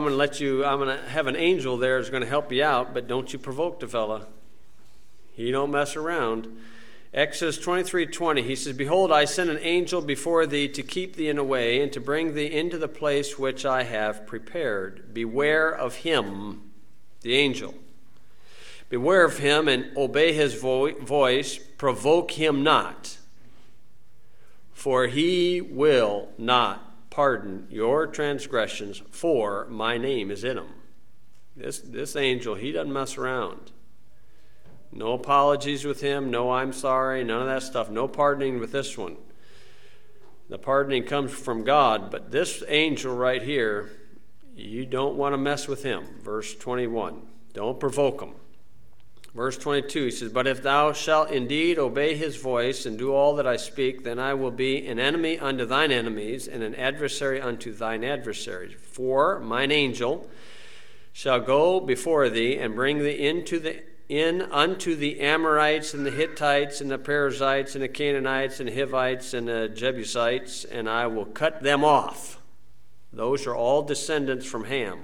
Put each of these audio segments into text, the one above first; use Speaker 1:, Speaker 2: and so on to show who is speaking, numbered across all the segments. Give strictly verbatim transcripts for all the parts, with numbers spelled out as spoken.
Speaker 1: I'm going to let you, I'm going to have an angel there who's going to help you out, but don't you provoke the fella. He don't mess around. Exodus twenty-three twenty, he says, Behold, I send an angel before thee to keep thee in the way and to bring thee into the place which I have prepared. Beware of him, the angel. Beware of him and obey his vo- voice. Provoke him not, for he will not pardon your transgressions, for my name is in him. This, this angel, he doesn't mess around. No apologies with him, no I'm sorry, none of that stuff. No pardoning with this one. The pardoning comes from God, but this angel right here, you don't want to mess with him. Verse twenty-one, don't provoke him. Verse twenty-two, he says, But if thou shalt indeed obey his voice and do all that I speak, then I will be an enemy unto thine enemies and an adversary unto thine adversaries. For mine angel shall go before thee and bring thee into the in unto the Amorites and the Hittites and the Perizzites and the Canaanites and the Hivites and the Jebusites, and I will cut them off. Those are all descendants from Ham.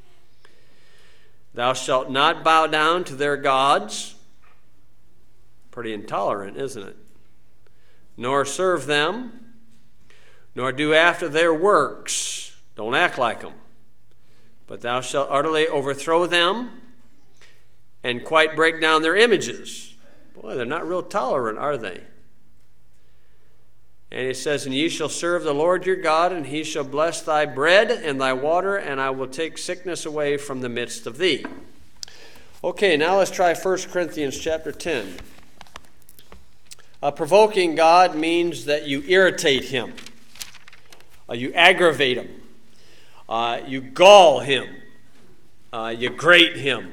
Speaker 1: Thou shalt not bow down to their gods. Pretty intolerant, isn't it? Nor serve them, nor do after their works. Don't act like them. But thou shalt utterly overthrow them and quite break down their images. Boy, they're not real tolerant, are they? And it says, And ye shall serve the Lord your God, and he shall bless thy bread and thy water, and I will take sickness away from the midst of thee. Okay, now let's try First Corinthians chapter ten. Uh, provoking God means that you irritate him. Uh, you aggravate him. Uh, you gall him. Uh, you grate him.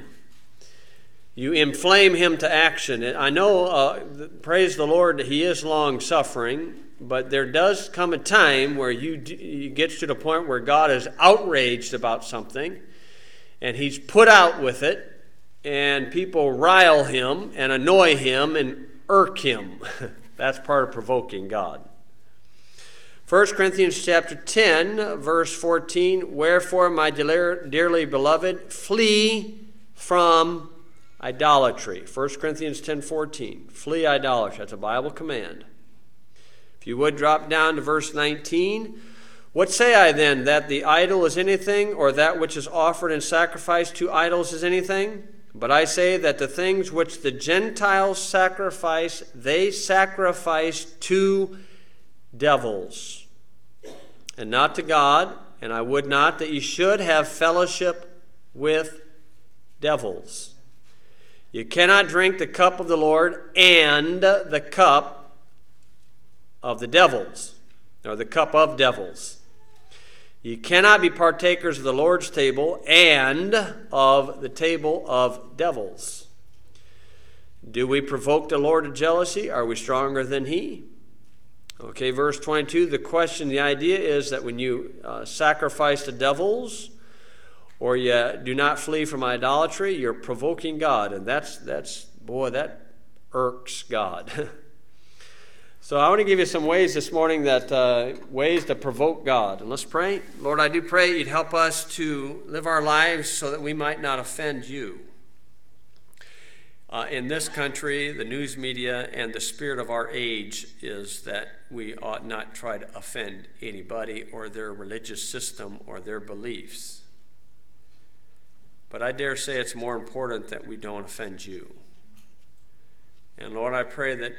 Speaker 1: You inflame him to action. I know, uh, praise the Lord, he is long-suffering, but there does come a time where you, you get to the point where God is outraged about something, and he's put out with it, and people rile him and annoy him and irk him. That's part of provoking God. First Corinthians chapter ten, verse fourteen, Wherefore, my dearly beloved, flee from idolatry. First Corinthians ten fourteen. Flee idolatry. That's a Bible command. If you would drop down to verse nineteen. What say I then? That the idol is anything, or that which is offered in sacrifice to idols is anything? But I say that the things which the Gentiles sacrifice, they sacrifice to devils, and not to God. And I would not that ye should have fellowship with devils. You cannot drink the cup of the Lord and the cup of the devils, or the cup of devils. You cannot be partakers of the Lord's table and of the table of devils. Do we provoke the Lord to jealousy? Are we stronger than he? Okay, verse twenty-two, the question, the idea is that when you uh, sacrifice to devils, or you do not flee from idolatry, you're provoking God. And that's, that's boy, that irks God. So I want to give you some ways this morning, that uh, ways to provoke God. And let's pray. Lord, I do pray you'd help us to live our lives so that we might not offend you. Uh, in this country, the news media and the spirit of our age is that we ought not try to offend anybody or their religious system or their beliefs. But I dare say it's more important that we don't offend you. And Lord, I pray that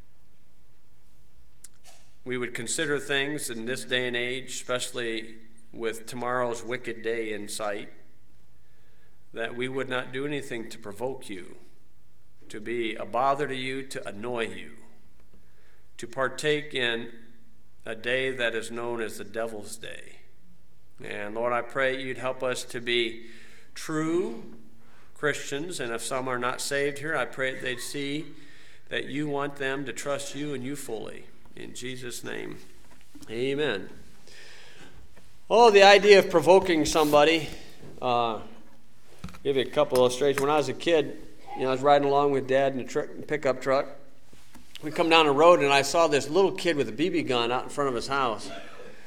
Speaker 1: we would consider things in this day and age, especially with tomorrow's wicked day in sight, that we would not do anything to provoke you, to be a bother to you, to annoy you, to partake in a day that is known as the devil's day. And Lord, I pray you'd help us to be true Christians, and if some are not saved here, I pray that they'd see that you want them to trust you and you fully. In Jesus' name, amen. Oh, the idea of provoking somebody. Uh, give you a couple illustrations. When I was a kid, you know, I was riding along with Dad in a truck, pickup truck. We come down the road, and I saw this little kid with a B B gun out in front of his house.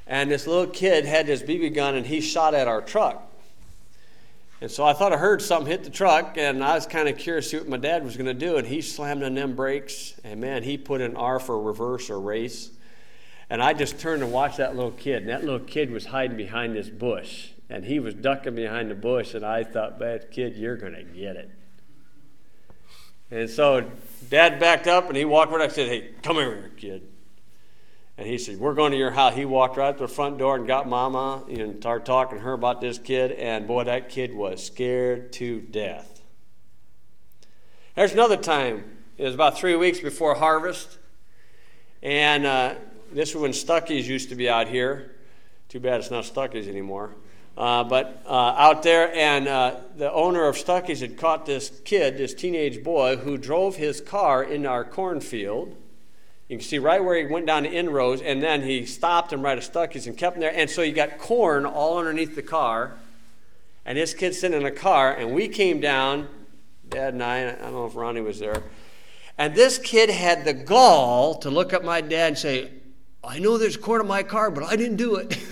Speaker 1: And this little kid had this B B gun, and he shot at our truck. And so I thought I heard something hit the truck, and I was kind of curious to see what my dad was going to do. And he slammed on them brakes, and man, he put an R for reverse or race. And I just turned and watched that little kid, and that little kid was hiding behind this bush. And he was ducking behind the bush, and I thought, bad kid, you're going to get it. And so Dad backed up, and he walked over, and I said, hey, come here, kid. And he said, we're going to your house. He walked right to the front door and got Mama and started talking to her about this kid. And boy, that kid was scared to death. There's another time. It was about three weeks before harvest. And uh, this was when Stuckey's used to be out here. Too bad it's not Stuckey's anymore. Uh, but uh, out there, and uh, the owner of Stuckey's had caught this kid, this teenage boy, who drove his car into our cornfield. You can see right where he went down the inroads, and then he stopped him right at Stuckey's and kept him there. And so you got corn all underneath the car, and this kid's sitting in a car, and we came down, Dad and I, I don't know if Ronnie was there, and this kid had the gall to look at my dad and say, I know there's corn in my car, but I didn't do it.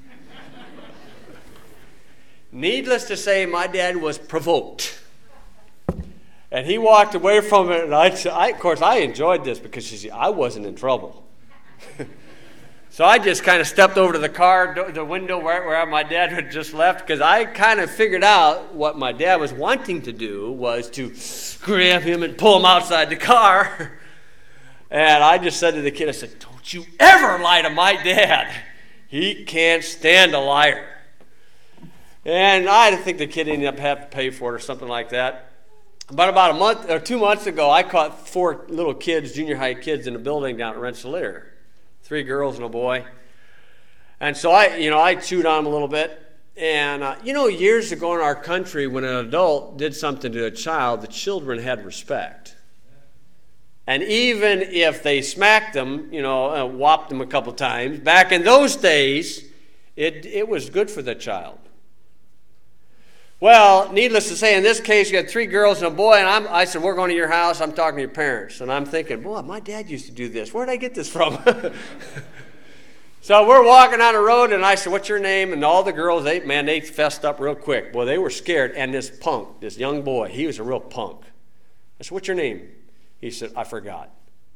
Speaker 1: Needless to say, my dad was provoked. And he walked away from it, and I, I, of course, I enjoyed this because, you see, I wasn't in trouble. So I just kind of stepped over to the car, the window where, where my dad had just left, because I kind of figured out what my dad was wanting to do was to grab him and pull him outside the car. And I just said to the kid, I said, don't you ever lie to my dad. He can't stand a liar. And I think the kid ended up having to pay for it or something like that. But about a month or two months ago, I caught four little kids, junior high kids, in a building down at Rensselaer. Three girls and a boy. And so I, you know, I chewed on them a little bit. And, uh, you know, years ago in our country, when an adult did something to a child, the children had respect. And even if they smacked them, you know, uh, whopped them a couple times, back in those days, it it was good for the child. Well, needless to say, in this case, you had three girls and a boy, and I'm, I said, we're going to your house. I'm talking to your parents. And I'm thinking, boy, my dad used to do this. Where did I get this from? So we're walking down the road, and I said, what's your name? And all the girls, they man, they fessed up real quick. Boy, they were scared. And this punk, this young boy, he was a real punk. I said, what's your name? He said, I forgot.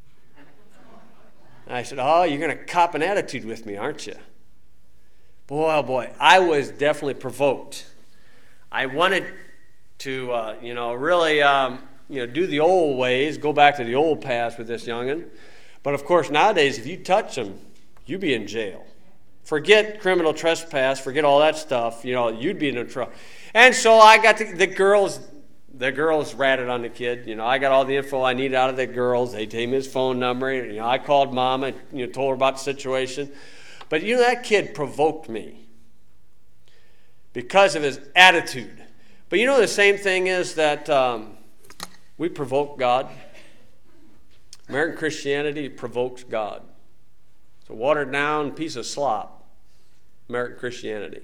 Speaker 1: And I said, oh, you're going to cop an attitude with me, aren't you? Boy, oh boy, I was definitely provoked. I wanted to, uh, you know, really, um, you know, do the old ways, go back to the old past with this youngin'. But, of course, nowadays, if you touch him, you'd be in jail. Forget criminal trespass, forget all that stuff, you know, you'd be in trouble. And so I got to, the girls, the girls ratted on the kid. You know, I got all the info I needed out of the girls. They gave me his phone number. You know, I called Mom and, you know, told her about the situation. But, you know, that kid provoked me because of his attitude. But you know the same thing is that um, we provoke God. American Christianity provokes God. It's a watered down piece of slop, American Christianity.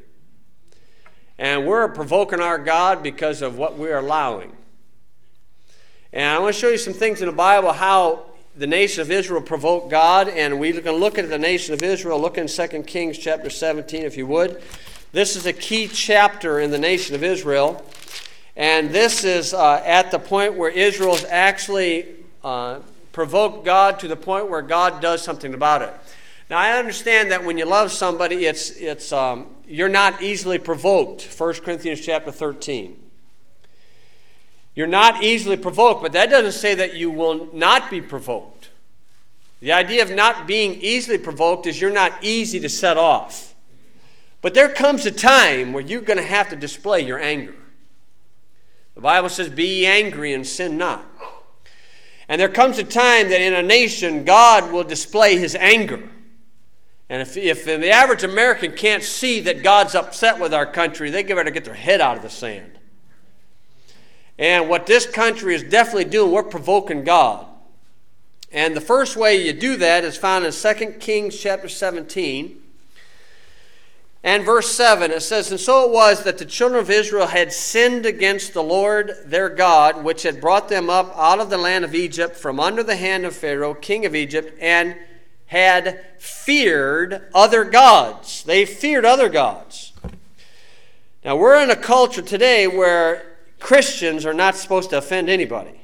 Speaker 1: And we're provoking our God because of what we're allowing. And I want to show you some things in the Bible how the nation of Israel provoked God. And we're going to look at the nation of Israel. Look in Second Kings chapter seventeen, if you would. This is a key chapter in the nation of Israel. And this is uh, at the point where Israel's actually uh, provoked God to the point where God does something about it. Now, I understand that when you love somebody, it's it's um, you're not easily provoked. First Corinthians chapter thirteen. You're not easily provoked, but that doesn't say that you will not be provoked. The idea of not being easily provoked is you're not easy to set off. But there comes a time where you're going to have to display your anger. The Bible says, be ye angry and sin not. And there comes a time that in a nation, God will display his anger. And if, if the average American can't see that God's upset with our country, they better get their head out of the sand. And what this country is definitely doing, we're provoking God. And the first way you do that is found in Second Kings chapter seventeen. And verse seven, it says, and so it was that the children of Israel had sinned against the Lord their God, which had brought them up out of the land of Egypt from under the hand of Pharaoh, king of Egypt, and had feared other gods. They feared other gods. Now, we're in a culture today where Christians are not supposed to offend anybody.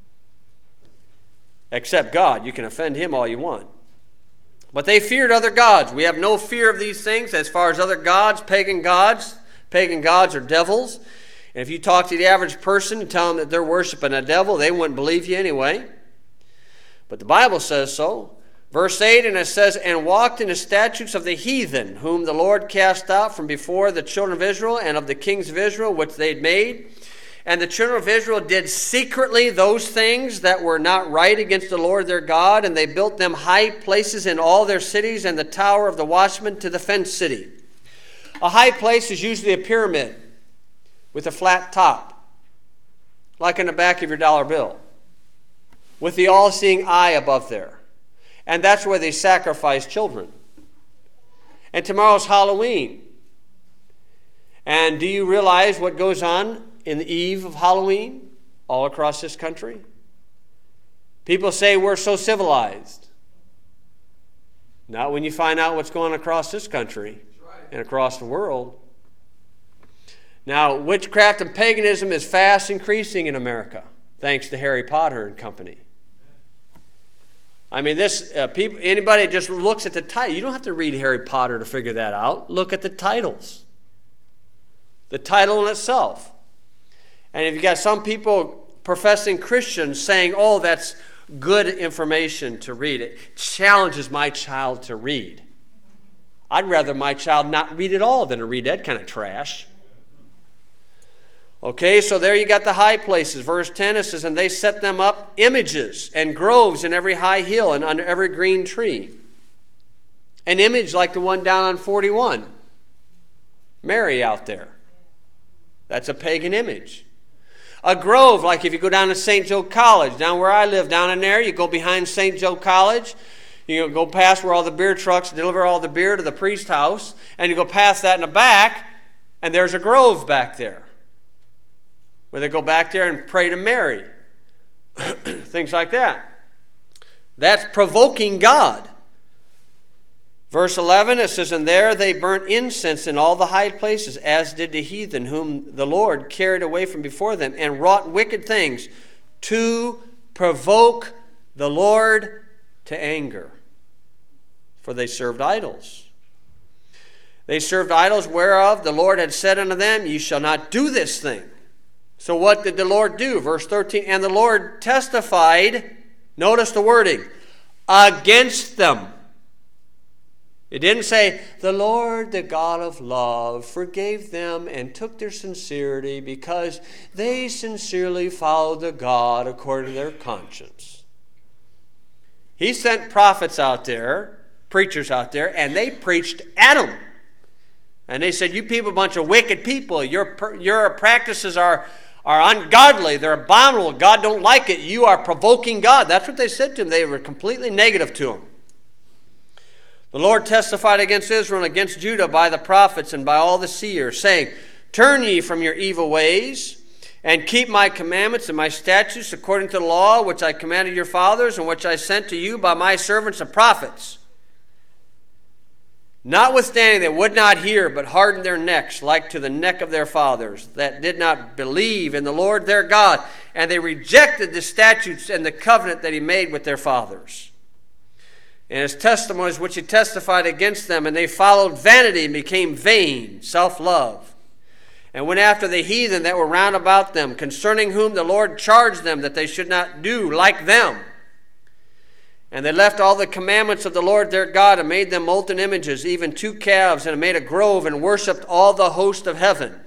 Speaker 1: Except God. You can offend him all you want. But they feared other gods. We have no fear of these things as far as other gods, pagan gods. Pagan gods are devils. And if you talk to the average person and tell them that they're worshiping a devil, they wouldn't believe you anyway. But the Bible says so. Verse eight, and it says, and walked in the statutes of the heathen, whom the Lord cast out from before the children of Israel, and of the kings of Israel, which they had made. And the children of Israel did secretly those things that were not right against the Lord their God, and they built them high places in all their cities, and the tower of the watchman to the fenced city. A high place is usually a pyramid with a flat top, like in the back of your dollar bill, with the all-seeing eye above there. And that's where they sacrifice children. And tomorrow's Halloween. And do you realize what goes on in the eve of Halloween all across this country? People say we're so civilized. Not when you find out what's going on across this country and across the world. Now, witchcraft and paganism is fast increasing in America, thanks to Harry Potter and company. I mean, this uh, people. Anybody just looks at the title. You don't have to read Harry Potter to figure that out. Look at the titles. The title in itself. And if you got some people professing Christians saying, oh, that's good information to read. It challenges my child to read. I'd rather my child not read at all than to read that kind of trash. Okay, so there you got the high places. Verse ten, it says, and they set them up images and groves in every high hill and under every green tree. An image like the one down on forty-one. Mary out there. That's a pagan image. A grove, like if you go down to Saint Joe College, down where I live, down in there, you go behind Saint Joe College, you go past where all the beer trucks deliver all the beer to the priest's house, and you go past that in the back, and there's a grove back there, where they go back there and pray to Mary. Things like that. That's provoking God. Verse eleven, it says, and there they burnt incense in all the high places, as did the heathen, whom the Lord carried away from before them, and wrought wicked things to provoke the Lord to anger. For they served idols. They served idols whereof the Lord had said unto them, ye shall not do this thing. So what did the Lord do? Verse thirteen, and the Lord testified, notice the wording, against them. It didn't say, the Lord, the God of love, forgave them and took their sincerity because they sincerely followed the God according to their conscience. He sent prophets out there, preachers out there, and they preached at them. And they said, you people are a bunch of wicked people. Your, your practices are, are ungodly. They're abominable. God don't like it. You are provoking God. That's what they said to him. They were completely negative to him. The Lord testified against Israel and against Judah by the prophets and by all the seers, saying, turn ye from your evil ways, and keep my commandments and my statutes according to the law which I commanded your fathers, and which I sent to you by my servants the prophets. Notwithstanding, they would not hear, but hardened their necks, like to the neck of their fathers, that did not believe in the Lord their God, and they rejected the statutes and the covenant that he made with their fathers. And his testimonies which he testified against them, and they followed vanity and became vain, self-love, and went after the heathen that were round about them, concerning whom the Lord charged them that they should not do like them. And they left all the commandments of the Lord their God, and made them molten images, even two calves, and made a grove, and worshipped all the host of heaven.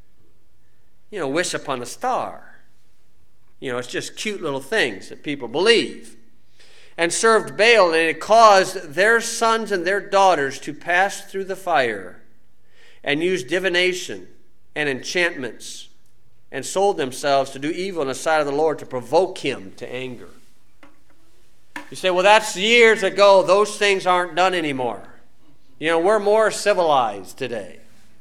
Speaker 1: You know, wish upon a star. You know, it's just cute little things that people believe. And served Baal, and it caused their sons and their daughters to pass through the fire, and used divination and enchantments, and sold themselves to do evil in the sight of the Lord, to provoke him to anger. You say, well, that's years ago. Those things aren't done anymore. You know, we're more civilized today.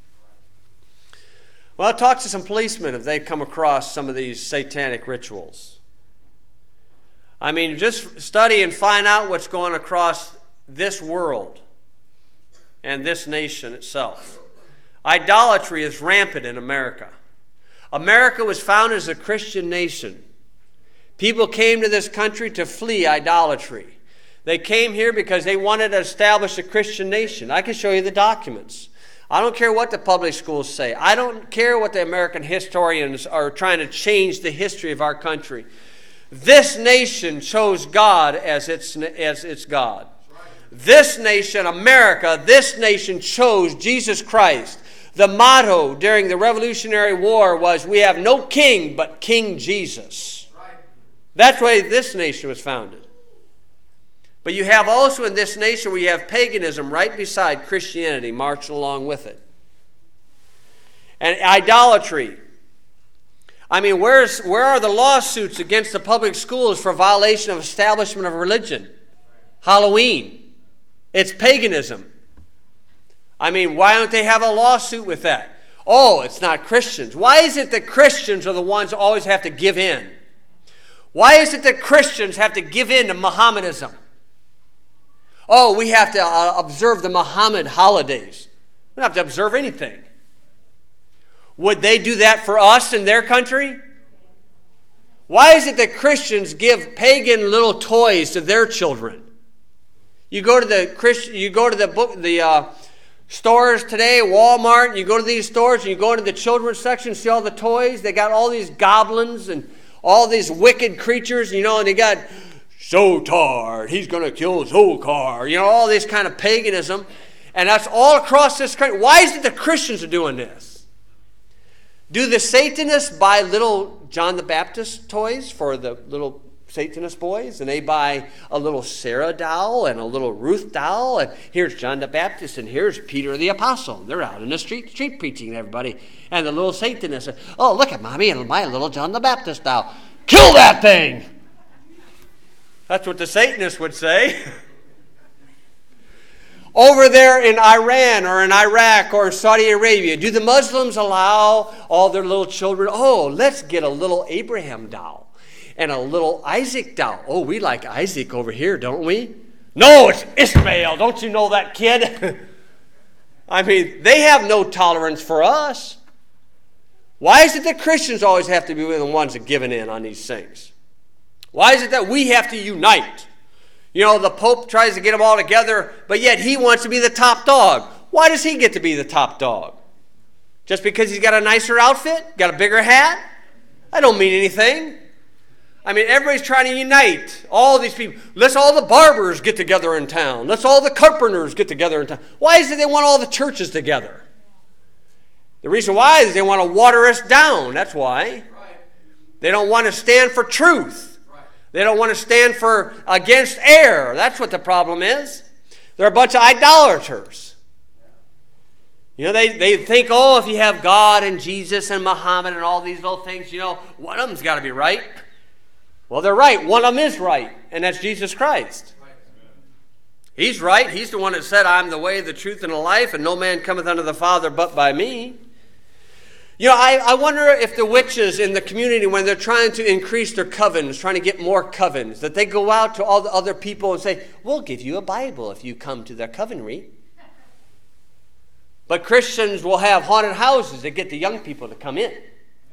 Speaker 1: Well, I talked to some policemen if they've come across some of these satanic rituals. I mean, just study and find out what's going across this world and this nation itself. Idolatry is rampant in America. America was founded as a Christian nation. People came to this country to flee idolatry. They came here because they wanted to establish a Christian nation. I can show you the documents. I don't care what the public schools say. I don't care what the American historians are trying to change the history of our country. This nation chose God as its, as its God. This nation, America, this nation chose Jesus Christ. The motto during the Revolutionary War was, we have no king but King Jesus. That's why this nation was founded. But you have also in this nation, we have paganism right beside Christianity marching along with it. And idolatry. I mean, where's, where are the lawsuits against the public schools for violation of establishment of religion? Halloween. It's paganism. I mean, why don't they have a lawsuit with that? Oh, it's not Christians. Why is it that Christians are the ones who always have to give in? Why is it that Christians have to give in to Mohammedanism? Oh, we have to uh, observe the Muhammad holidays. We don't have to observe anything. Would they do that for us in their country? Why is it that Christians give pagan little toys to their children? You go to the Christian, you go to the book, the uh, stores today, Walmart. You go to these stores and you go into the children's section, see all the toys. They got all these goblins and all these wicked creatures, you know, and they got Zotard, he's going to kill Zokar, you know, all this kind of paganism. And that's all across this country. Why is it the Christians are doing this? Do the Satanists buy little John the Baptist toys for the little Satanist boys? And they buy a little Sarah doll and a little Ruth doll. And here's John the Baptist and here's Peter the Apostle. They're out in the street, street preaching to everybody. And the little Satanists say, oh, look at Mommy and my little John the Baptist doll. Kill that thing! That's what the Satanists would say. Over there in Iran or in Iraq or Saudi Arabia, do the Muslims allow all their little children, oh, let's get a little Abraham doll and a little Isaac doll. Oh, we like Isaac over here, don't we? No, it's Ishmael. Don't you know that, kid? I mean, they have no tolerance for us. Why is it that Christians always have to be the ones that giving in on these things? Why is it that we have to unite? You know, the Pope tries to get them all together, but yet he wants to be the top dog. Why does he get to be the top dog? Just because he's got a nicer outfit? Got a bigger hat? That don't mean anything. I mean, everybody's trying to unite. All these people. Let's all the barbers get together in town. Let's all the carpenters get together in town. Why is it they want all the churches together? The reason why is they want to water us down. That's why. They don't want to stand for truth. They don't want to stand for against error. That's what the problem is. They're a bunch of idolaters. You know, they, they think, oh, if you have God and Jesus and Muhammad and all these little things, you know, one of them's got to be right. Well, they're right. One of them is right, and that's Jesus Christ. He's right. He's the one that said, I'm the way, the truth, and the life, and no man cometh unto the Father but by me. You know, I, I wonder if the witches in the community, when they're trying to increase their covens, trying to get more covens, that they go out to all the other people and say, we'll give you a Bible if you come to their covenry. But Christians will have haunted houses that get the young people to come in.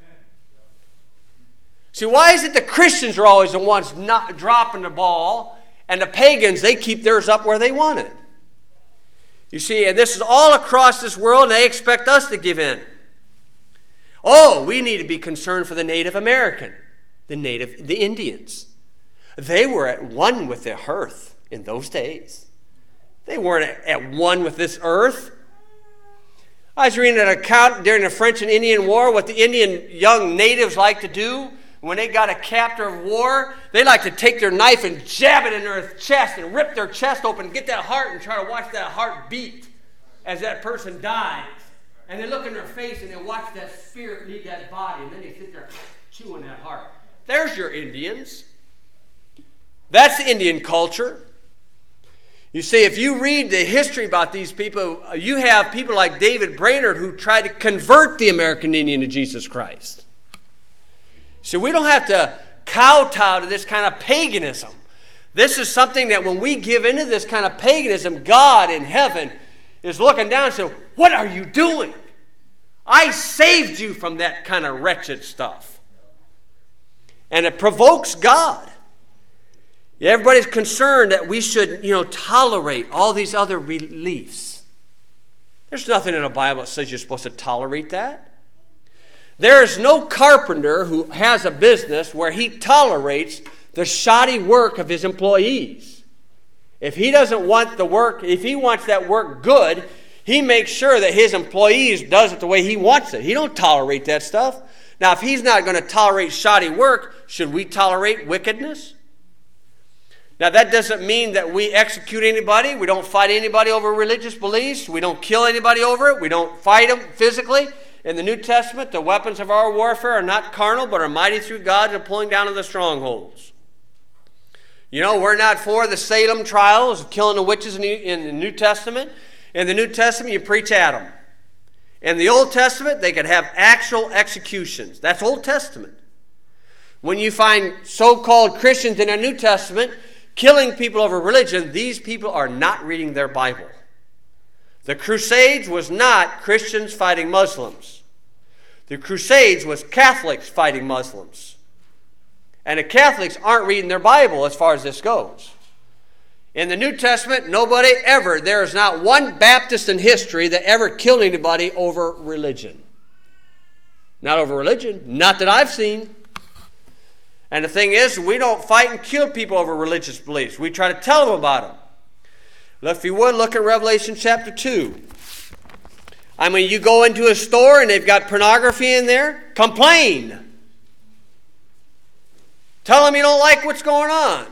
Speaker 1: See, why is it the Christians are always the ones not dropping the ball, and the pagans, they keep theirs up where they want it? You see, and this is all across this world, and they expect us to give in. Oh, we need to be concerned for the Native American, the Native, the Indians. They were at one with the earth in those days. They weren't at one with this earth. I was reading an account during the French and Indian War, what the Indian young natives like to do. When they got a captive of war, they like to take their knife and jab it in their chest and rip their chest open and get that heart and try to watch that heart beat as that person dies. And they look in their face and they watch that spirit leave that body, and then they sit there chewing that heart. There's your Indians. That's the Indian culture. You see, if you read the history about these people, you have people like David Brainerd who tried to convert the American Indian to Jesus Christ. So we don't have to kowtow to this kind of paganism. This is something that when we give into this kind of paganism, God in heaven is looking down and saying, what are you doing? I saved you from that kind of wretched stuff. And it provokes God. Everybody's concerned that we should, you know, tolerate all these other beliefs. There's nothing in the Bible that says you're supposed to tolerate that. There is no carpenter who has a business where he tolerates the shoddy work of his employees. If he doesn't want the work, if he wants that work good, he makes sure that his employees does it the way he wants it. He don't tolerate that stuff. Now, if he's not going to tolerate shoddy work, should we tolerate wickedness? Now, that doesn't mean that we execute anybody. We don't fight anybody over religious beliefs. We don't kill anybody over it. We don't fight them physically. In the New Testament, the weapons of our warfare are not carnal, but are mighty through God to pulling down of the strongholds. You know, we're not for the Salem trials of killing the witches in the, in the New Testament. In the New Testament, you preach at them. In the Old Testament, they could have actual executions. That's Old Testament. When you find so-called Christians in the New Testament killing people over religion, these people are not reading their Bible. The Crusades was not Christians fighting Muslims. The Crusades was Catholics fighting Muslims. And the Catholics aren't reading their Bible as far as this goes. In the New Testament, nobody ever, there is not one Baptist in history that ever killed anybody over religion. Not over religion. Not that I've seen. And the thing is, we don't fight and kill people over religious beliefs. We try to tell them about them. If you would, look at Revelation chapter two. I mean, you go into a store and they've got pornography in there, complain. Tell them you don't like what's going on.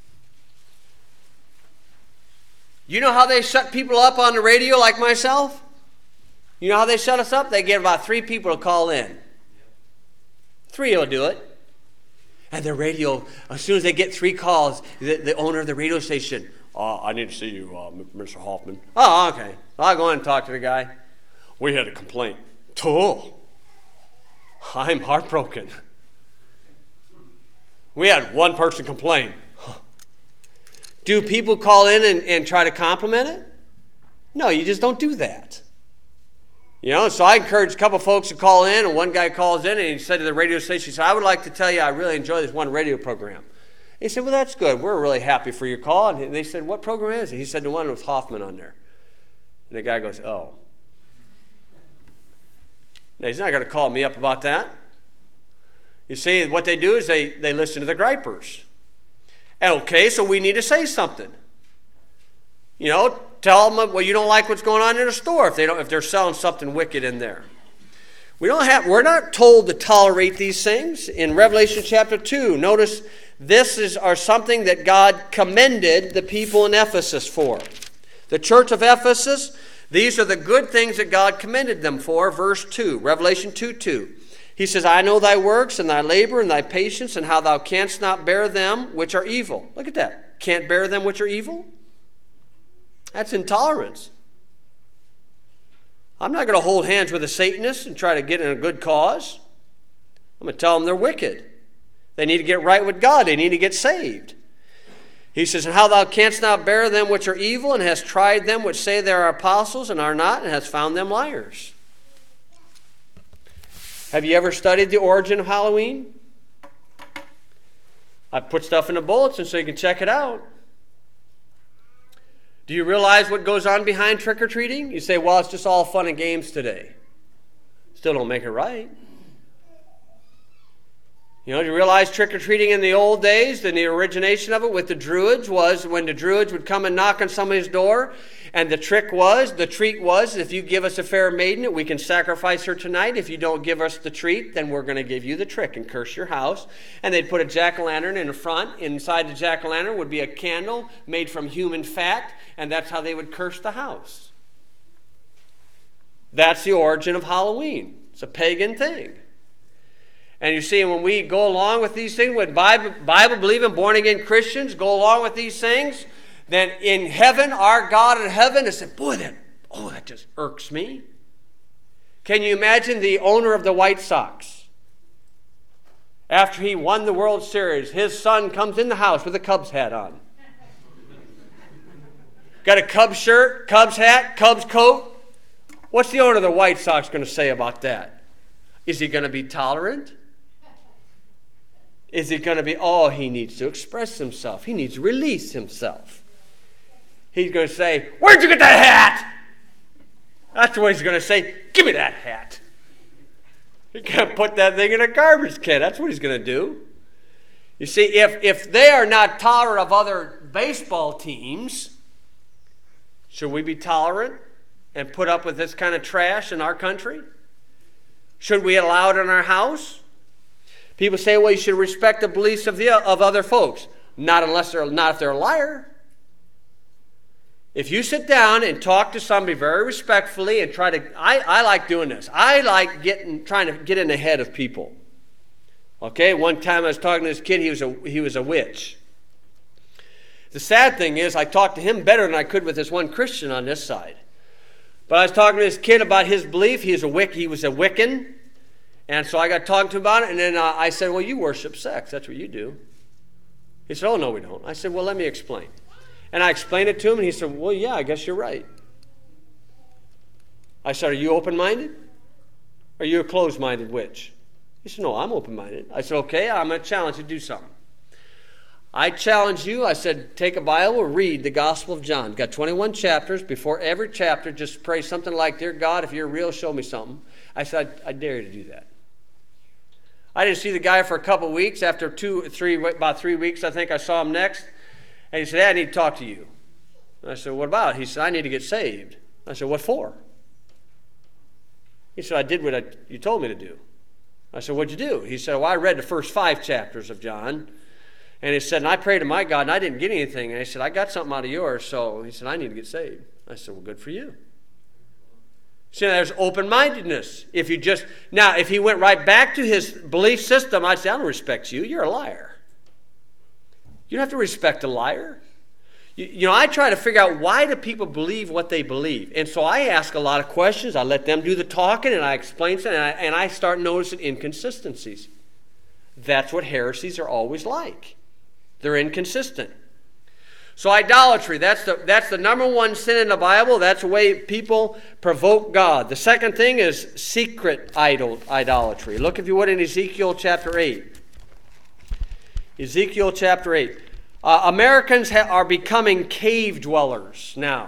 Speaker 1: You know how they shut people up on the radio like myself? You know how they shut us up? They get about three people to call in. Three will do it. And the radio, as soon as they get three calls, the, the owner of the radio station, uh, I need to see you, uh, Mister Hoffman. Oh, okay. I'll go in and talk to the guy. We had a complaint. Oh, I'm heartbroken. We had one person complain. Do people call in and, and try to compliment it? No, you just don't do that. You know, so I encourage a couple folks to call in, and one guy calls in and he said to the radio station, he said, I would like to tell you I really enjoy this one radio program. He said, well, that's good. We're really happy for your call. And they said, what program is it? He said, the one with Hoffman on there. And the guy goes, oh. Now, he's not going to call me up about that. You see, what they do is they, they listen to the gripers. Okay, so we need to say something. You know, tell them, well, you don't like what's going on in the store if they don't, if they're selling something wicked in there. We don't have, we're not told to tolerate these things. In Revelation chapter two, notice this is are something that God commended the people in Ephesus for. The church of Ephesus, these are the good things that God commended them for. Verse two, Revelation two two. He says, I know thy works and thy labor and thy patience and how thou canst not bear them which are evil. Look at that. Can't bear them which are evil? That's intolerance. I'm not going to hold hands with a Satanist and try to get in a good cause. I'm going to tell them they're wicked. They need to get right with God. They need to get saved. He says, and how thou canst not bear them which are evil, and hast tried them which say they are apostles and are not, and hast found them liars. Have you ever studied the origin of Halloween? I put stuff in the bulletin so you can check it out. Do you realize what goes on behind trick-or-treating? You say, well, it's just all fun and games today. Still don't make it right. You know, do you realize trick-or-treating in the old days, and the origination of it with the Druids was when the Druids would come and knock on somebody's door, and the trick was, the treat was, if you give us a fair maiden, we can sacrifice her tonight. If you don't give us the treat, then we're going to give you the trick and curse your house. And they'd put a jack-o'-lantern in the front. Inside the jack-o'-lantern would be a candle made from human fat, and that's how they would curse the house. That's the origin of Halloween. It's a pagan thing. And you see, when we go along with these things, when Bible, Bible-believing, born-again Christians go along with these things, then in heaven, our God in heaven has said, boy, that, oh, that just irks me. Can you imagine the owner of the White Sox? After he won the World Series, his son comes in the house with a Cubs hat on. got a Cubs shirt, Cubs hat, Cubs coat. What's the owner of the White Sox going to say about that? Is he going to be tolerant? Is he going to be, oh, he needs to express himself. He needs to release himself. He's going to say, where'd you get that hat? That's what he's going to say. Give me that hat. He's going to put that thing in a garbage can. That's what he's going to do. You see, if, if they are not tolerant of other baseball teams, should we be tolerant and put up with this kind of trash in our country? Should we allow it in our house? People say, well, you should respect the beliefs of, the, of other folks. Not unless they're not if they're a liar. If you sit down and talk to somebody very respectfully and try to, I, I like doing this. I like getting trying to get in the head of people. Okay, one time I was talking to this kid, he was a he was a witch. The sad thing is I talked to him better than I could with this one Christian on this side. But I was talking to this kid about his belief. He was a Wic, he was a Wiccan. And so I got talking to him about it, and then uh, I said, well, you worship sex. That's what you do. He said, oh, no, we don't. I said, well, let me explain. And I explained it to him, and he said, well, yeah, I guess you're right. I said, are you open-minded? Are you a closed-minded witch? He said, no, I'm open-minded. I said, okay, I'm going to challenge you to do something. I challenge you, I said, take a Bible, read the Gospel of John. Got twenty-one chapters. Before every chapter, just pray something like, dear God, if you're real, show me something. I said, I, I dare you to do that. I didn't see the guy for a couple of weeks. After two, three, about three weeks, I think I saw him next. And he said, hey, I need to talk to you. And I said, what about? He said, I need to get saved. I said, what for? He said, I did what I, you told me to do. I said, what'd you do? He said, well, I read the first five chapters of John. And he said, and I prayed to my God, and I didn't get anything. And he said, I got something out of yours. So he said, I need to get saved. I said, well, good for you. See, there's open-mindedness. If you just now, if he went right back to his belief system, I'd say, I don't respect you. You're a liar. You don't have to respect a liar. You, you know, I try to figure out why do people believe what they believe. And so I ask a lot of questions. I let them do the talking, and I explain something, and I, and I start noticing inconsistencies. That's what heresies are always like. They're inconsistent. So idolatry, that's the, that's the number one sin in the Bible. That's the way people provoke God. The second thing is secret idol idolatry. Look, if you would, in Ezekiel chapter eight. Ezekiel chapter eight. Uh, Americans ha- are becoming cave dwellers now.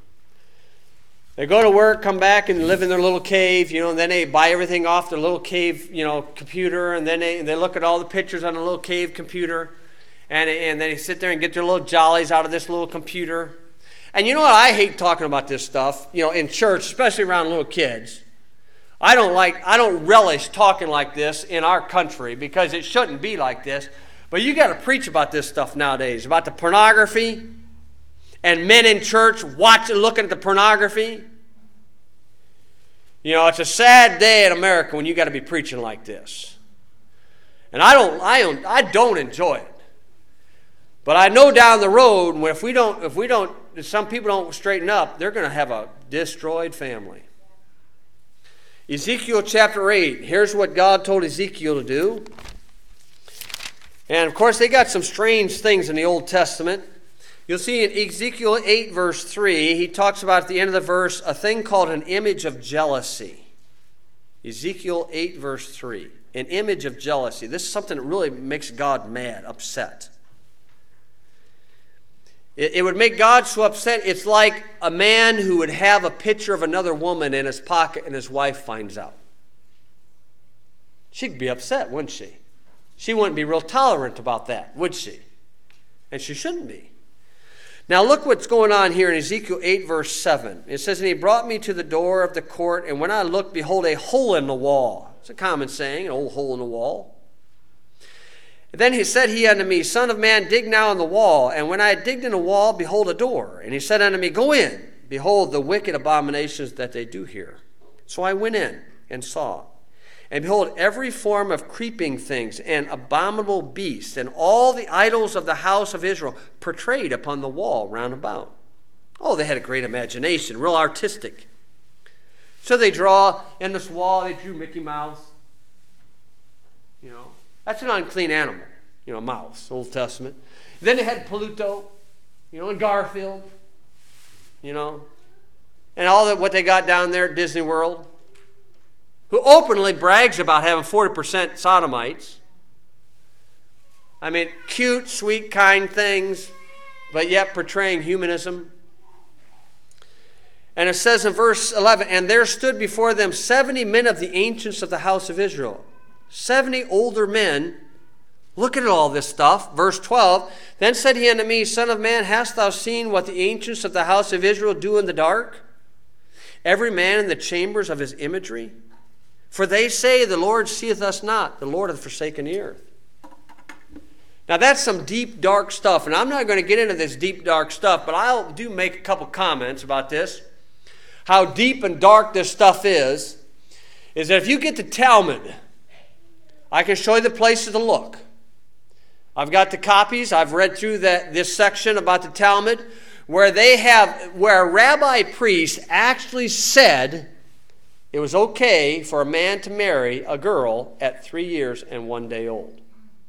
Speaker 1: They go to work, come back, and live in their little cave, you know, and then they buy everything off their little cave, you know, computer, and then they, they look at all the pictures on the little cave computer. And, and then they sit there and get their little jollies out of this little computer. And you know what? I hate talking about this stuff, you know, in church, especially around little kids. I don't like, I don't relish talking like this in our country because it shouldn't be like this. But you got to preach about this stuff nowadays, about the pornography and men in church watching, looking at the pornography. You know, it's a sad day in America when you got to be preaching like this. And I don't, I don't, I don't enjoy it. But I know down the road, if we don't, if we don't, if some people don't straighten up, they're going to have a destroyed family. Ezekiel chapter eight. Here's what God told Ezekiel to do. And of course, they got some strange things in the Old Testament. You'll see in Ezekiel eight, verse three, he talks about at the end of the verse a thing called an image of jealousy. Ezekiel eight, verse three. An image of jealousy. This is something that really makes God mad, upset. It would make God so upset. It's like a man who would have a picture of another woman in his pocket and his wife finds out. She'd be upset, wouldn't she? She wouldn't be real tolerant about that, would she? And she shouldn't be. Now look what's going on here in Ezekiel eight, verse seven. It says, and he brought me to the door of the court, and when I looked, behold, a hole in the wall. It's a common saying, an old hole in the wall. And then he said he unto me, Son of man, dig now in the wall. And when I had digged in the wall, behold, a door. And he said unto me, Go in. Behold, the wicked abominations that they do here. So I went in and saw. And behold, every form of creeping things and abominable beasts and all the idols of the house of Israel portrayed upon the wall round about. Oh, they had a great imagination, real artistic. So they draw in this wall, they drew Mickey Mouse. You know. That's an unclean animal, you know, mouse, Old Testament. Then they had Pluto, you know, and Garfield. you know, and all that what they got down there at Disney World, who openly brags about having forty percent sodomites. I mean, cute, sweet, kind things, but yet portraying humanism. And it says in verse eleven, and there stood before them seventy men of the ancients of the house of Israel. seventy older men, looking at all this stuff. Verse twelve, then said he unto me, Son of man, hast thou seen what the ancients of the house of Israel do in the dark? Every man in the chambers of his imagery? For they say, the Lord seeth us not, the Lord hath forsaken the earth. Now that's some deep, dark stuff, and I'm not going to get into this deep, dark stuff, but I'll do make a couple comments about this. How deep and dark this stuff is, is that if you get to Talmud, I can show you the places to look. I've got the copies. I've read through that this section about the Talmud, where they have, where a rabbi priest actually said it was okay for a man to marry a girl at three years and one day old.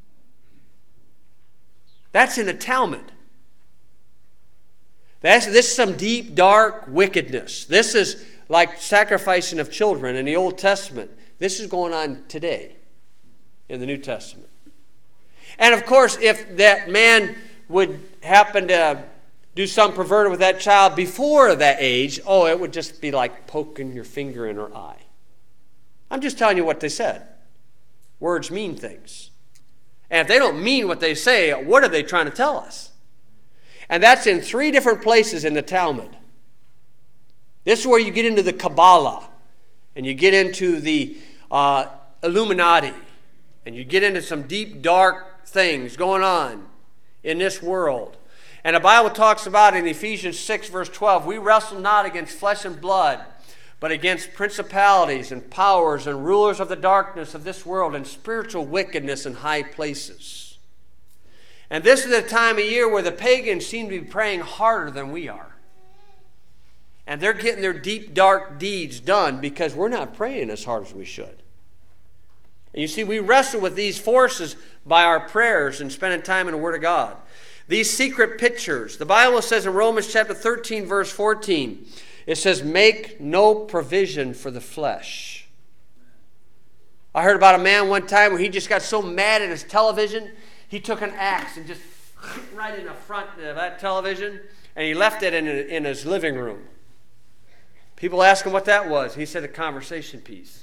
Speaker 1: That's in the Talmud. That's, this is some deep, dark wickedness. This is like sacrificing of children in the Old Testament. This is going on today in the New Testament. And of course, if that man would happen to do some perverted with that child before that age, oh, it would just be like poking your finger in her eye. I'm just telling you what they said. Words mean things. And if they don't mean what they say, what are they trying to tell us? And that's in three different places in the Talmud. This is where you get into the Kabbalah, and you get into the uh, Illuminati, and you get into some deep, dark things going on in this world. And the Bible talks about in Ephesians six, verse twelve, we wrestle not against flesh and blood, but against principalities and powers and rulers of the darkness of this world and spiritual wickedness in high places. And this is a time of year where the pagans seem to be praying harder than we are. And they're getting their deep, dark deeds done because we're not praying as hard as we should. And you see, we wrestle with these forces by our prayers and spending time in the Word of God. These secret pictures. The Bible says in Romans chapter thirteen, verse fourteen, it says, make no provision for the flesh. I heard about a man one time where he just got so mad at his television, he took an axe and just right in the front of that television, and he left it in, in his living room. People asked him what that was. He said a conversation piece.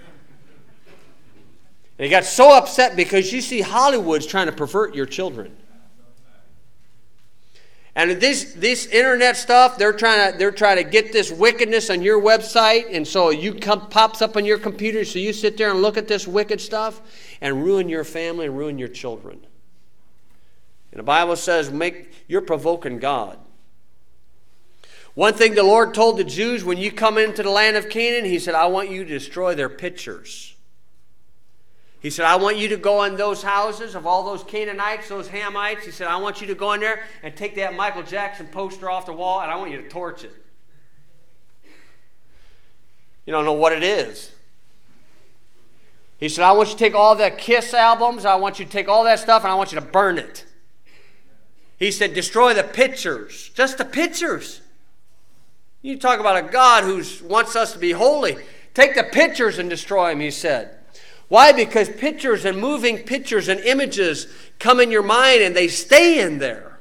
Speaker 1: And he got so upset because you see Hollywood's trying to pervert your children. And this this internet stuff, they're trying to they're trying to get this wickedness on your website, and so you come pops up on your computer, so you sit there and look at this wicked stuff and ruin your family and ruin your children. And the Bible says, make you're provoking God. One thing the Lord told the Jews when you come into the land of Canaan, he said, I want you to destroy their pictures. He said, I want you to go in those houses of all those Canaanites, those Hamites. He said, I want you to go in there and take that Michael Jackson poster off the wall, and I want you to torch it. You don't know what it is. He said, I want you to take all the Kiss albums, I want you to take all that stuff, and I want you to burn it. He said, destroy the pictures. Just the pictures. You talk about a God who wants us to be holy. Take the pictures and destroy them, he said. Why? Because pictures and moving pictures and images come in your mind and they stay in there.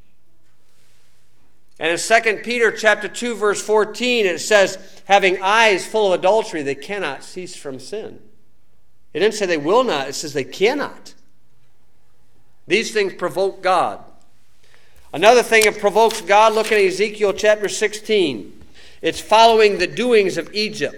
Speaker 1: And in Second Peter chapter two, verse fourteen, it says, having eyes full of adultery, they cannot cease from sin. It didn't say they will not, it says they cannot. These things provoke God. Another thing that provokes God, look at Ezekiel chapter sixteen. It's following the doings of Egypt.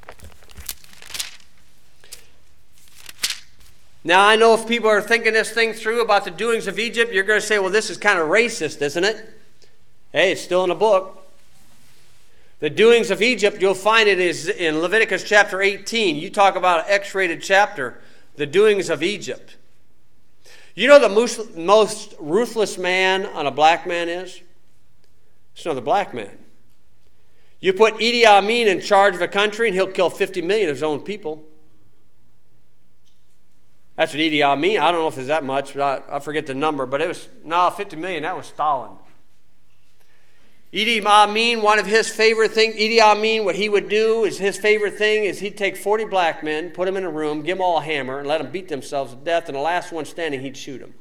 Speaker 1: Now, I know if people are thinking this thing through about the doings of Egypt, you're going to say, well, this is kind of racist, isn't it? Hey, it's still in the book. The doings of Egypt, you'll find it is in Leviticus chapter eighteen. You talk about an X-rated chapter, the doings of Egypt. You know the most, most ruthless man on a black man is? It's another black man. You put Idi Amin in charge of a country and he'll kill fifty million of his own people. That's what Idi Amin, I don't know if it's that much, but I, I forget the number, but it was, no, fifty million, that was Stalin. Idi Amin, one of his favorite things, Idi Amin, what he would do is his favorite thing is he'd take forty black men, put them in a room, give them all a hammer, and let them beat themselves to death, and the last one standing, he'd shoot them.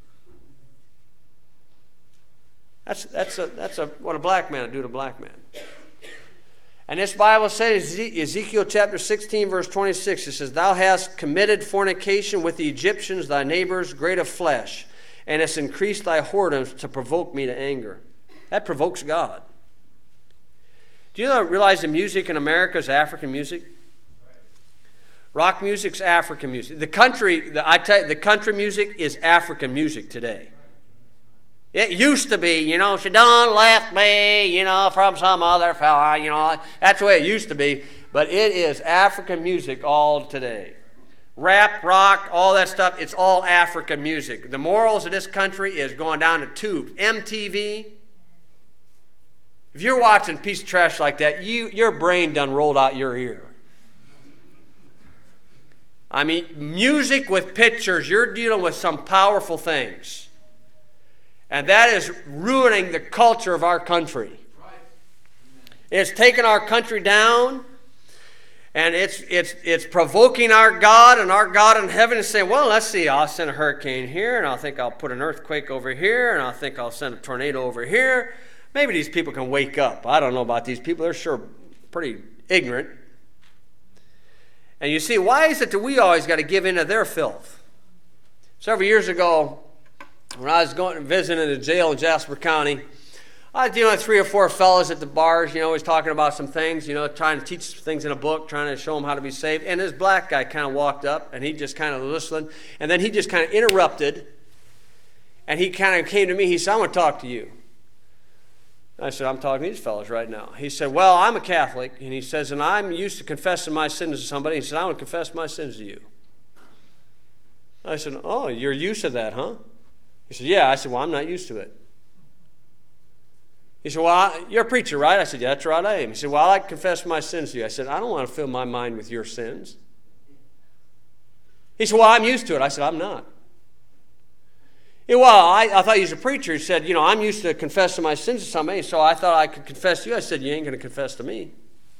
Speaker 1: That's, that's, a, that's a, what a black man would do to a black man. And this Bible says, Ezekiel chapter sixteen, verse twenty-six, it says, Thou hast committed fornication with the Egyptians, thy neighbors, great of flesh, and hast increased thy whoredoms to provoke me to anger. That provokes God. Do you realize the music in America is African music? Rock music's African music. The country, the, I tell you, the country music is African music today. It used to be, you know, she done left me, you know, from some other fella, you know. That's the way it used to be. But it is African music all today. Rap, rock, all that stuff, it's all African music. The morals of this country is going down the tubes. M T V. If you're watching a piece of trash like that, you, your brain done rolled out your ear. I mean, music with pictures, you're dealing with some powerful things. And that is ruining the culture of our country. It's taking our country down, and it's, it's, it's provoking our God, and our God in heaven is saying, well, let's see, I'll send a hurricane here, and I think I'll put an earthquake over here, and I think I'll send a tornado over here. Maybe these people can wake up. I don't know about these people. They're sure pretty ignorant. And you see, why is it that we always got to give in to their filth? Several years ago, when I was going visiting the jail in Jasper County, I was dealing with three or four fellows at the bars, you know, always talking about some things, you know, trying to teach things in a book, trying to show them how to be saved. And this black guy kind of walked up, and he just kind of listened. And then he just kind of interrupted, and he kind of came to me. He said, I want to talk to you. I said, I'm talking to these fellows right now. He said, well, I'm a Catholic. And he says, and I'm used to confessing my sins to somebody. He said, I want to confess my sins to you. I said, oh, you're used to that, huh? He said, yeah. I said, well, I'm not used to it. He said, well, I, you're a preacher, right? I said, yeah, that's right, I am. He said, well, I like to confess my sins to you. I said, I don't want to fill my mind with your sins. He said, well, I'm used to it. I said, I'm not. Yeah, well, I, I thought he was a preacher. He said, you know, I'm used to confessing my sins to somebody, so I thought I could confess to you. I said, you ain't going to confess to me.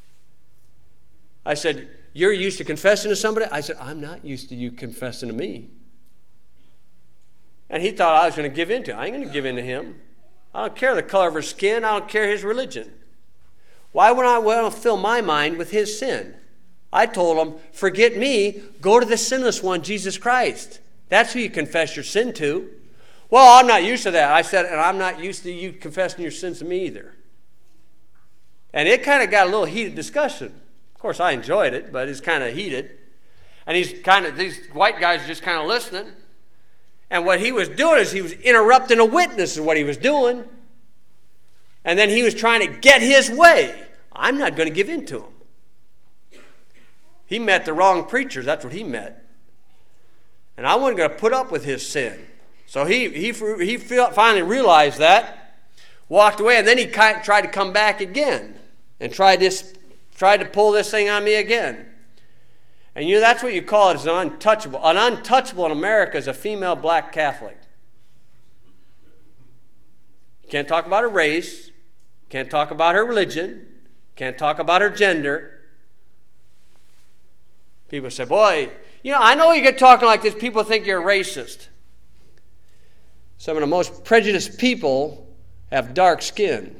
Speaker 1: I said, you're used to confessing to somebody? I said, I'm not used to you confessing to me. And he thought I was going to give in to him. I ain't going to give in to him. I don't care the color of his skin. I don't care his religion. Why would I want to fill my mind with his sin? I told him, forget me. Go to the sinless one, Jesus Christ. That's who you confess your sin to. Well, I'm not used to that. I said, and I'm not used to you confessing your sins to me either. And it kind of got a little heated discussion. Of course, I enjoyed it, but it's kind of heated. And he's kind of, these white guys are just kind of listening. And what he was doing is he was interrupting a witness is what he was doing. And then he was trying to get his way. I'm not going to give in to him. He met the wrong preachers. That's what he met. And I wasn't going to put up with his sin. So he he he finally realized that, walked away, and then he tried to come back again and tried this, tried to pull this thing on me again. And you know, that's what you call it, is an untouchable. An untouchable in America is a female black Catholic. You can't talk about her race, can't talk about her religion, can't talk about her gender. People say, boy, you know, I know you get talking like this, people think you're a racist. Some of the most prejudiced people have dark skin.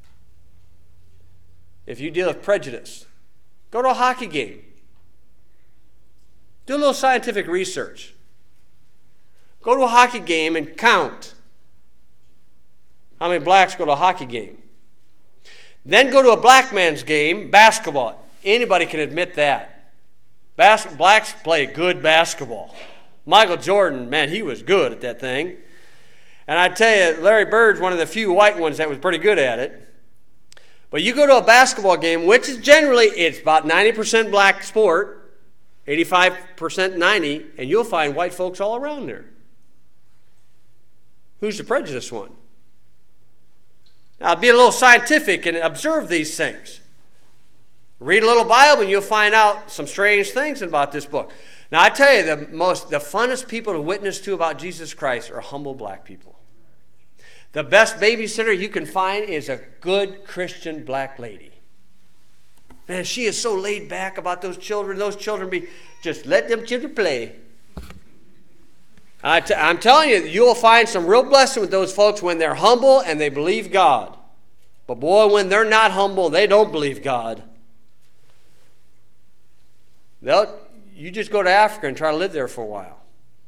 Speaker 1: If you deal with prejudice, go to a hockey game. Do a little scientific research. Go to a hockey game and count how many blacks go to a hockey game. Then go to a black man's game, basketball. Anybody can admit that. Bas- blacks play good basketball. Michael Jordan, man, he was good at that thing. And I tell you, Larry Bird's one of the few white ones that was pretty good at it. But you go to a basketball game, which is generally, it's about ninety percent black sport, eighty-five percent ninety, and you'll find white folks all around there. Who's the prejudiced one? Now, be a little scientific and observe these things. Read a little Bible and you'll find out some strange things about this book. Now, I tell you, the most, the funnest people to witness to about Jesus Christ are humble black people. The best babysitter you can find is a good Christian black lady. Man, she is so laid back about those children. Those children be, just let them children play. I t- I'm telling you, you'll find some real blessing with those folks when they're humble and they believe God. But boy, when they're not humble, they don't believe God. They'll, you just go to Africa and try to live there for a while.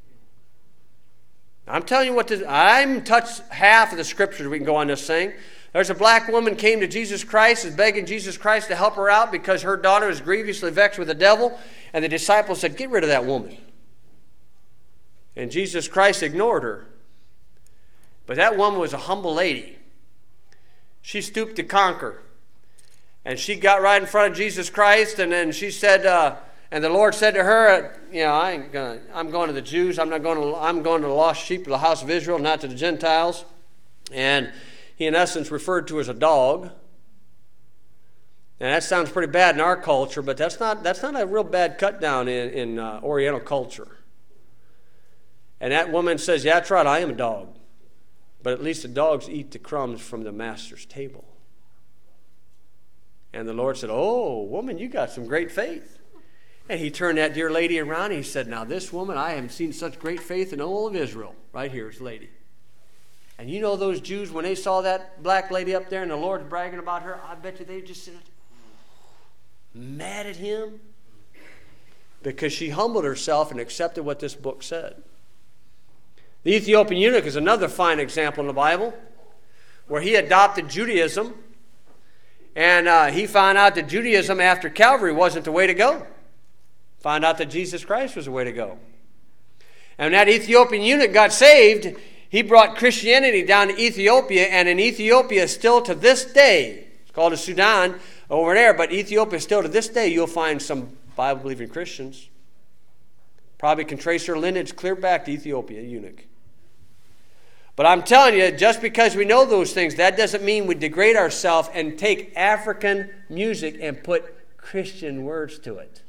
Speaker 1: I'm telling you what this, I'm touched half of the scriptures we can go on this thing. There's a black woman came to Jesus Christ, is begging Jesus Christ to help her out because her daughter is grievously vexed with the devil. And the disciples said, get rid of that woman. And Jesus Christ ignored her. But that woman was a humble lady. She stooped to conquer. And she got right in front of Jesus Christ, and then she said, uh, and the Lord said to her, you know, I ain't gonna, I'm going to the Jews. I'm not going to, I'm going to the lost sheep of the house of Israel, not to the Gentiles. And he, in essence, referred to as a dog. And that sounds pretty bad in our culture, but that's not, that's not a real bad cut down in, in uh, Oriental culture. And that woman says, yeah, that's right, I am a dog. But at least the dogs eat the crumbs from the master's table. And the Lord said, oh, woman, you got some great faith. And he turned that dear lady around and he said, now this woman, I haven't seen such great faith in all of Israel. Right here is the lady. And you know those Jews, when they saw that black lady up there and the Lord's bragging about her, I bet you they just said, mad at him. Because she humbled herself and accepted what this book said. The Ethiopian eunuch is another fine example in the Bible where he adopted Judaism, and uh, he found out that Judaism after Calvary wasn't the way to go. Found out that Jesus Christ was the way to go. And when that Ethiopian eunuch got saved, he brought Christianity down to Ethiopia, and in Ethiopia still to this day, it's called the Sudan over there, but Ethiopia still to this day you'll find some Bible-believing Christians. Probably can trace their lineage clear back to Ethiopia, eunuch. But I'm telling you, just because we know those things, that doesn't mean we degrade ourselves and take African music and put Christian words to it.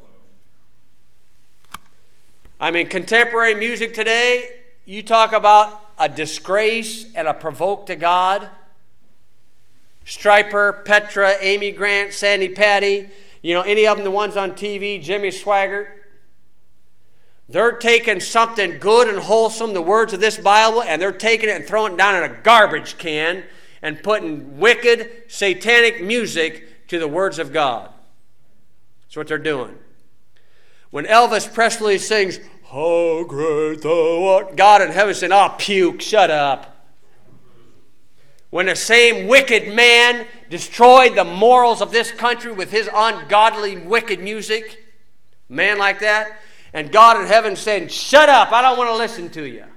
Speaker 1: I mean, contemporary music today, you talk about a disgrace and a provoke to God. Stryper, Petra, Amy Grant, Sandy Patty, you know, any of them, the ones on T V, Jimmy Swaggart. They're taking something good and wholesome, the words of this Bible, and they're taking it and throwing it down in a garbage can and putting wicked, satanic music to the words of God. That's what they're doing. When Elvis Presley sings, how great thou art, God in heaven saying, oh, puke, shut up. When the same wicked man destroyed the morals of this country with his ungodly, wicked music, a man like that, and God in heaven saying, shut up, I don't want to listen to you.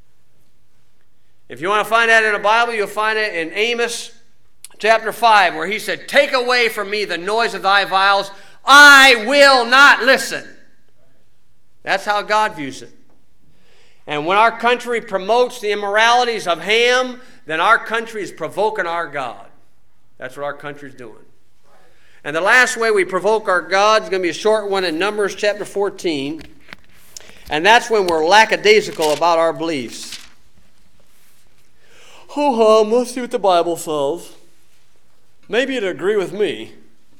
Speaker 1: If you want to find that in the Bible, you'll find it in Amos chapter five, where he said, take away from me the noise of thy viols, I will not listen. That's how God views it. And when our country promotes the immoralities of Ham, then our country is provoking our God. That's what our country is doing. And the last way we provoke our God is going to be a short one in Numbers chapter fourteen. And that's when we're lackadaisical about our beliefs. Ho hum, let's see what the Bible says. Maybe it'll agree with me.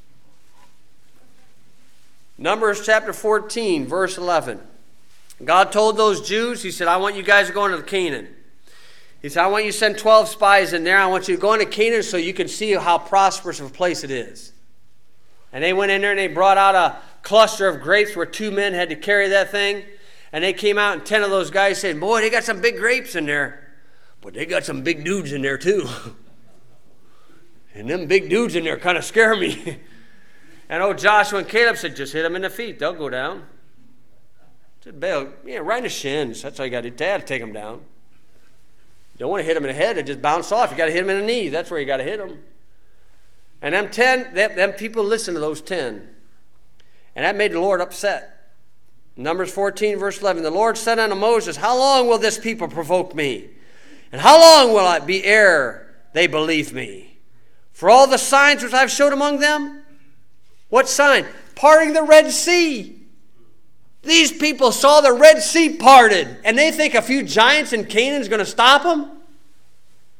Speaker 1: Numbers chapter fourteen, verse eleven. God told those Jews, he said, I want you guys to go into Canaan. He said, I want you to send twelve spies in there. I want you to go into Canaan so you can see how prosperous of a place it is. And they went in there and they brought out a cluster of grapes where two men had to carry that thing. And they came out and ten of those guys said, boy, they got some big grapes in there. But they got some big dudes in there too. And them big dudes in there kind of scare me. And old Joshua and Caleb said, just hit them in the feet. They'll go down. I said, Bail, yeah, right in the shins. That's all you got to do. Dad, take them down. You don't want to hit them in the head. They just bounce off. You got to hit them in the knee. That's where you got to hit them. And them ten, them, them people listened to those ten. And that made the Lord upset. Numbers fourteen, verse eleven. The Lord said unto Moses, how long will this people provoke me? And how long will it be ere they believe me? For all the signs which I've showed among them? What sign? Parting the Red Sea. These people saw the Red Sea parted, and they think a few giants in Canaan is going to stop them?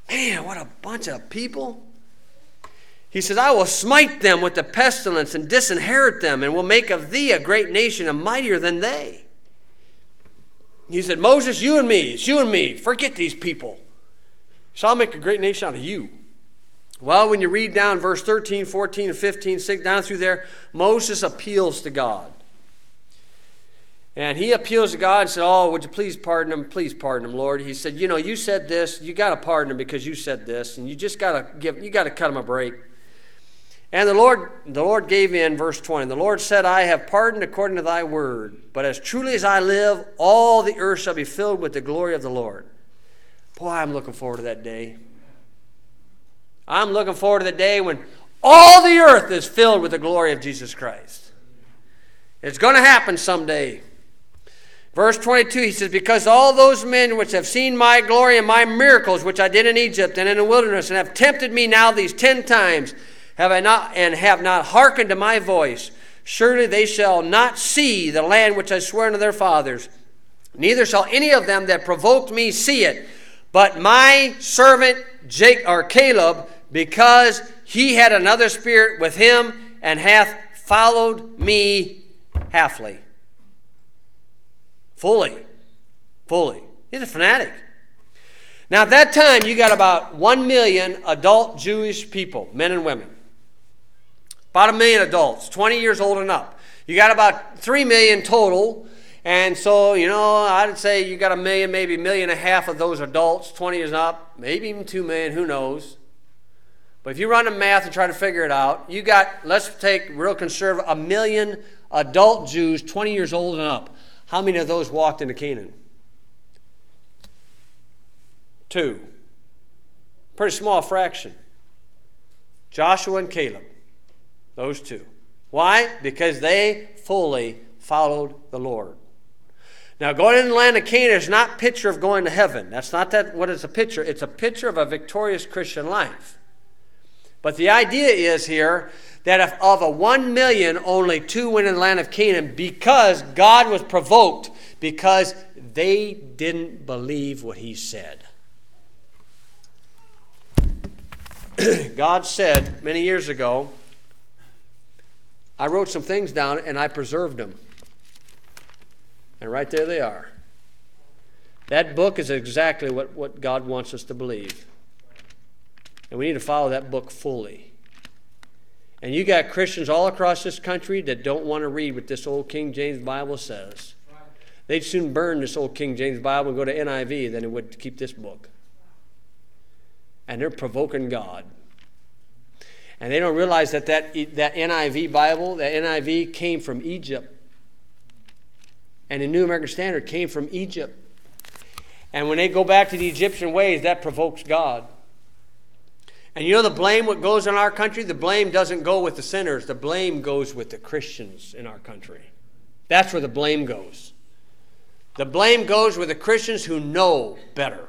Speaker 1: Man, what a bunch of people. He says, I will smite them with the pestilence and disinherit them, and will make of thee a great nation and mightier than they. He said, Moses, you and me, it's you and me. Forget these people. So I'll make a great nation out of you. Well, when you read down verse thirteen, fourteen, and fifteen, six, down through there, Moses appeals to God. And he appeals to God and said, oh, would you please pardon him? Please pardon him, Lord. He said, you know, you said this. You got to pardon him because you said this. And you just got to give, you got to cut him a break. And the Lord, the Lord gave in, verse twenty. The Lord said, I have pardoned according to thy word. But as truly as I live, all the earth shall be filled with the glory of the Lord. Boy, I'm looking forward to that day. I'm looking forward to the day when all the earth is filled with the glory of Jesus Christ. It's going to happen someday. Verse twenty-two, he says, because all those men which have seen my glory and my miracles, which I did in Egypt and in the wilderness, and have tempted me now these ten times, have I not, and have not hearkened to my voice, surely they shall not see the land which I swore unto their fathers. Neither shall any of them that provoked me see it, but my servant Jake, or Caleb, because he had another spirit with him, and hath followed me halfly. Fully. Fully. He's a fanatic. Now at that time, you got about one million adult Jewish people, men and women. About a million adults, twenty years old and up. You got about three million total. And so, you know, I'd say you got a million, maybe a million and a half of those adults, twenty years up, maybe even two million, who knows. But if you run the math and try to figure it out, you got, let's take real conservative, a million adult Jews, twenty years old and up. How many of those walked into Canaan? Two. Pretty small fraction. Joshua and Caleb. Those two. Why? Because they fully followed the Lord. Now, going into the land of Canaan is not a picture of going to heaven. That's not that what it's a picture. It's a picture of a victorious Christian life. But the idea is here that if of a one million, only two went in the land of Canaan because God was provoked, because they didn't believe what he said. God said many years ago, I wrote some things down and I preserved them. And right there they are. That book is exactly what, what God wants us to believe. And we need to follow that book fully. And you got Christians all across this country that don't want to read what this old King James Bible says. They'd soon burn this old King James Bible and go to N I V than they would keep this book. And they're provoking God. And they don't realize that that, that N I V Bible, that N I V came from Egypt. And the New American Standard came from Egypt. And when they go back to the Egyptian ways, that provokes God. And you know the blame what goes in our country? The blame doesn't go with the sinners. The blame goes with the Christians in our country. That's where the blame goes. The blame goes with the Christians who know better.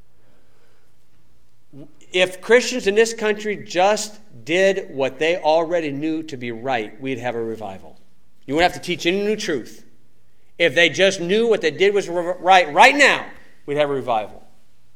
Speaker 1: If Christians in this country just did what they already knew to be right, we'd have a revival. You wouldn't have to teach any new truth. If they just knew what they did was right right now, we'd have a revival.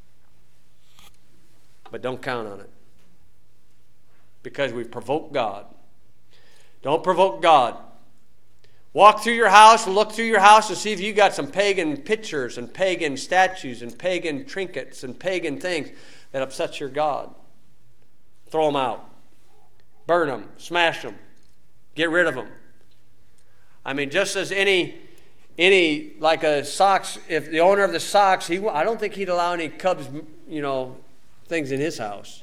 Speaker 1: But don't count on it. Because we've provoked God. Don't provoke God. Walk through your house and look through your house and see if you got some pagan pictures and pagan statues and pagan trinkets and pagan things that upset your God. Throw them out. Burn them. Smash them. Get rid of them. I mean, just as any, any like a Sox, if the owner of the Sox, he, I don't think he'd allow any Cubs, you know, things in his house.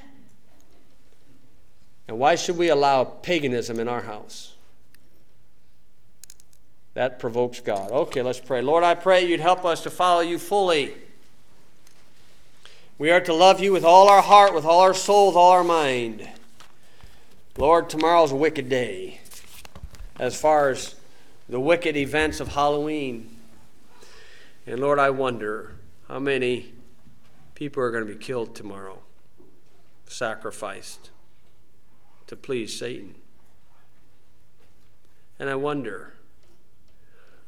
Speaker 1: And why should we allow paganism in our house? That provokes God. Okay, let's pray. Lord, I pray you'd help us to follow you fully. We are to love you with all our heart, with all our soul, with all our mind. Lord, tomorrow's a wicked day as far as the wicked events of Halloween. And Lord, I wonder how many people are going to be killed tomorrow, sacrificed to please Satan. And I wonder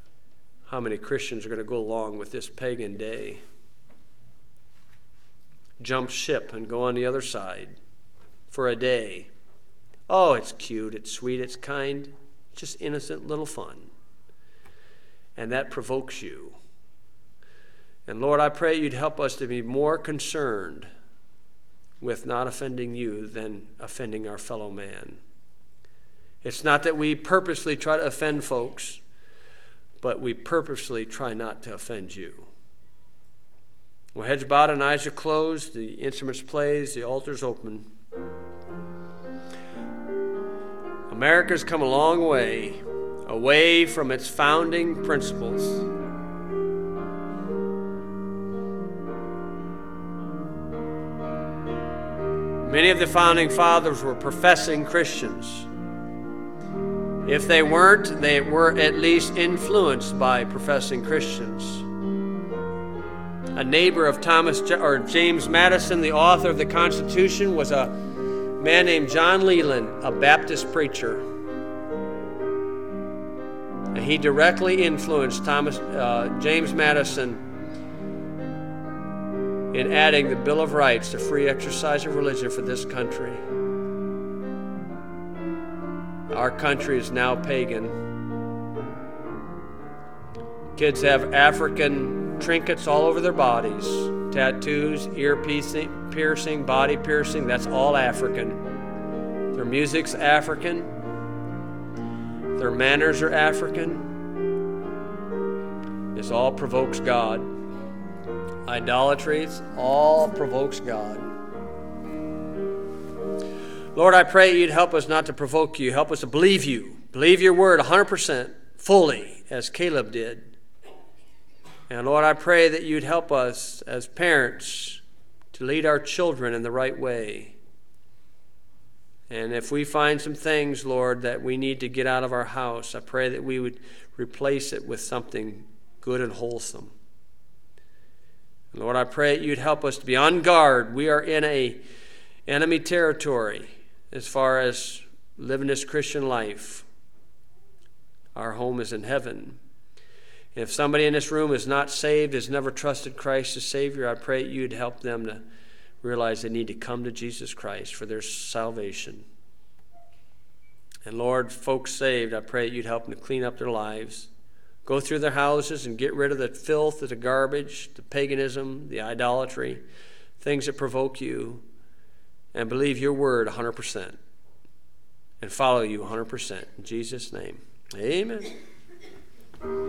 Speaker 1: how many Christians are going to go along with this pagan day. jump ship and go on the other side for a day. Oh, it's cute, it's sweet, it's kind, just innocent little fun. And that provokes you. And Lord, I pray you'd help us to be more concerned with not offending you than offending our fellow man. It's not that we purposely try to offend folks, but we purposely try not to offend you. Well, heads bowed and eyes are closed, the instruments plays, the altar's open. America's come a long way, away from its founding principles. Many of the founding fathers were professing Christians. If they weren't, they were at least influenced by professing Christians. A neighbor of Thomas or James Madison, the author of the Constitution, was a man named John Leland, a Baptist preacher. And he directly influenced Thomas uh, James Madison in adding the Bill of Rights, the free exercise of religion for this country. Our country is now pagan. Kids have African trinkets all over their bodies. Tattoos, ear piercing, piercing, body piercing, that's all African. Their music's African. Their manners are African. This all provokes God. Idolatry, all provokes God. Lord, I pray you'd help us not to provoke you. Help us to believe you. Believe your word one hundred percent fully, as Caleb did. And Lord, I pray that you'd help us as parents to lead our children in the right way. And if we find some things, Lord, that we need to get out of our house, I pray that we would replace it with something good and wholesome. And Lord, I pray that you'd help us to be on guard. We are in a enemy territory as far as living this Christian life. Our home is in heaven. If somebody in this room is not saved, has never trusted Christ as Savior, I pray you'd help them to realize they need to come to Jesus Christ for their salvation. And Lord, folks saved, I pray you'd help them to clean up their lives, go through their houses and get rid of the filth, the garbage, the paganism, the idolatry, things that provoke you, and believe your word one hundred percent and follow you one hundred percent. In Jesus' name, amen.